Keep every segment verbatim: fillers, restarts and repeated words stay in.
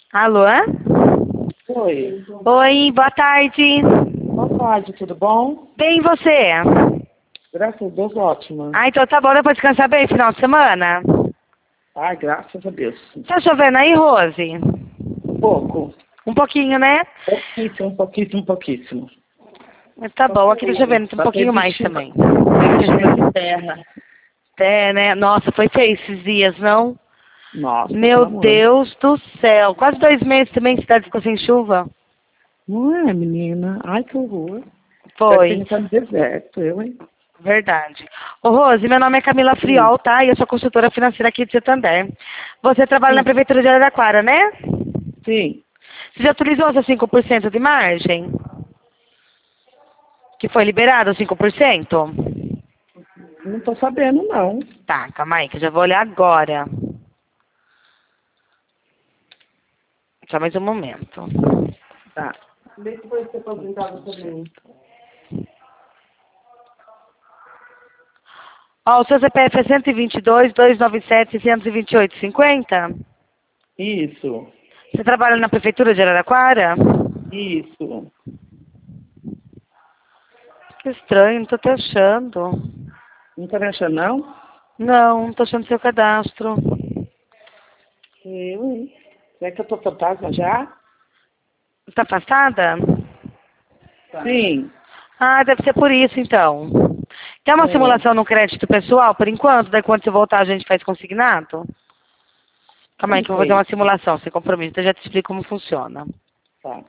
Alô? Oi. Oi, boa tarde. Boa tarde, tudo bom? Bem, e você? Graças a Deus, ótima. Ah, então tá bom, dá pra descansar bem final de semana? Ai, graças a Deus. Tá chovendo aí, Rose? Pouco. Um pouquinho, né? Pouquíssimo, pouquíssimo, pouquíssimo. Mas tá bom, aqui tá chovendo um Só pouquinho teve mais chuva, também. teve chuva de terra. É, né? Nossa, foi feio esses dias, não? Nossa, Meu pelo amor. Deus do céu. Quase dois meses também a cidade ficou sem chuva. Não é, menina? Ai, que horror. Parece que a Foi. gente tá no deserto, eu, hein? Verdade. Ô, Rose, meu nome é Camila Sim. Friol, tá? E eu sou consultora financeira aqui de Santander. Você trabalha na Sim. Prefeitura de Araraquara, né? Sim. Você já utilizou seus cinco por cento de margem? Que foi liberado, cinco por cento? Não tô sabendo, não. Tá, calma aí, que eu já vou olhar agora. Só mais um momento. Tá. Vê se foi ser aposentado também. Ó, o seu C P F é cento e vinte e dois, duzentos e noventa e sete, seiscentos e vinte e oito, cinquenta? Isso. Você trabalha na Prefeitura de Araraquara? Isso. Que estranho, não tô te achando. Não tá me achando, não? Não, não tô achando seu cadastro. Eu, hein? Será que eu tô fantasma já? Tá afastada? Sim. Ah, deve ser por isso, então. Tem uma É. simulação no crédito pessoal, por enquanto? Daí quando você voltar a gente faz consignado? Calma aí Como que eu que vou é fazer uma isso? simulação, sem compromisso. Então eu já te explico como funciona. Tá.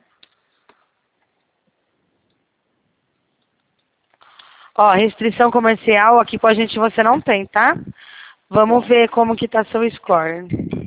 Ó, restrição comercial aqui com a gente você não tem, tá? Vamos Tá. ver como que tá seu score.